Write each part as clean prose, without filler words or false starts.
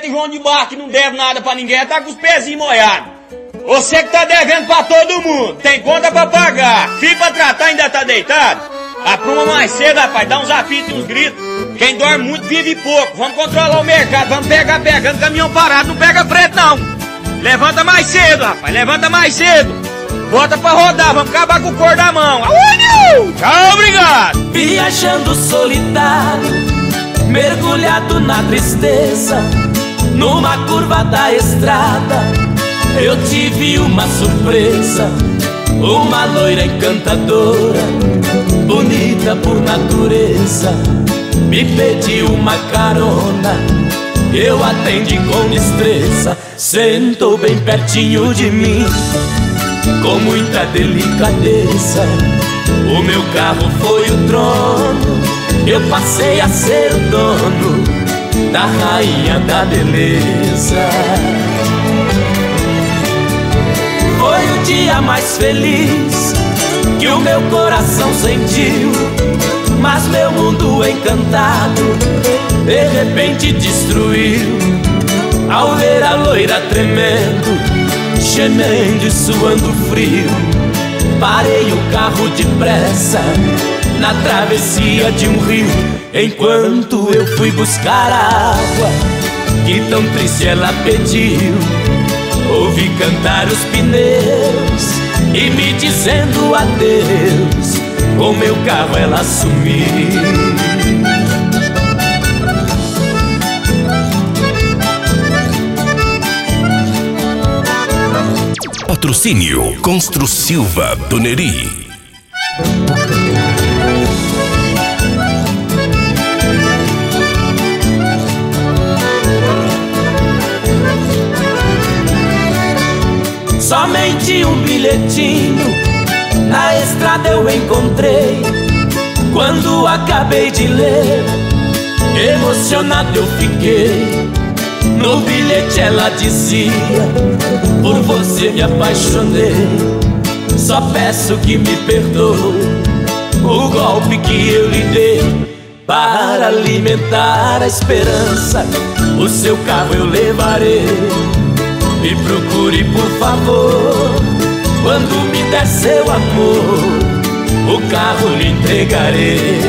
de João de Barro, que não deve nada pra ninguém, tá com os pezinhos molhados. Você que tá devendo pra todo mundo, tem conta pra pagar, filho pra tratar ainda tá deitado? Apruma mais cedo, rapaz, dá uns apitos e uns gritos. Quem dorme muito vive pouco. Vamos controlar o mercado, vamos pegar pegando caminhão parado, não pega frente não. Levanta mais cedo, rapaz, levanta mais cedo. Bota pra rodar, vamos acabar com o cor da mão. Tchau, obrigado. Viajando solitário, mergulhado na tristeza, numa curva da estrada, eu tive uma surpresa. Uma loira encantadora, bonita por natureza, me pediu uma carona, eu atendi com destreza. Sentou bem pertinho de mim, com muita delicadeza. O meu carro foi o trono, eu passei a ser o dono da rainha da beleza. Foi o dia mais feliz que o meu coração sentiu, mas meu mundo encantado de repente destruiu. Ao ver a loira tremendo, gemendo e suando frio, parei o carro depressa na travessia de um rio. Enquanto eu fui buscar a água que tão triste ela pediu, ouvi cantar os pneus e me dizendo adeus. Com meu carro ela sumiu. Patrocínio Construsilva do Neri. Somente um bilhetinho na estrada eu encontrei. Quando acabei de ler, emocionado eu fiquei. No bilhete ela dizia: por você me apaixonei, só peço que me perdoe o golpe que eu lhe dei. Para alimentar a esperança, o seu carro eu levarei. Me procure por favor, quando me der seu amor, o carro lhe entregarei.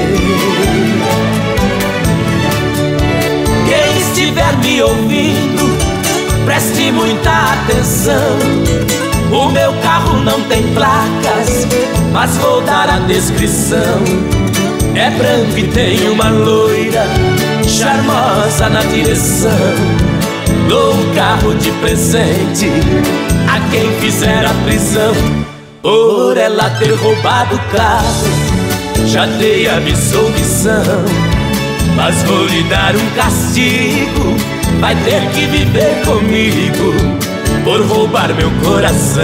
Quem estiver me ouvindo, preste muita atenção. O meu carro não tem placas, mas vou dar a descrição. É branco e tem uma loira charmosa na direção. Dou um carro de presente a quem fizer a prisão por ela ter roubado o carro. Já dei a absolvição, mas vou lhe dar um castigo. Vai ter que viver comigo por roubar meu coração.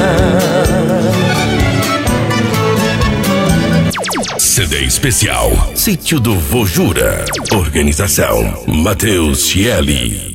CD especial Sítio do Vojura. Organização Matheus Chieli.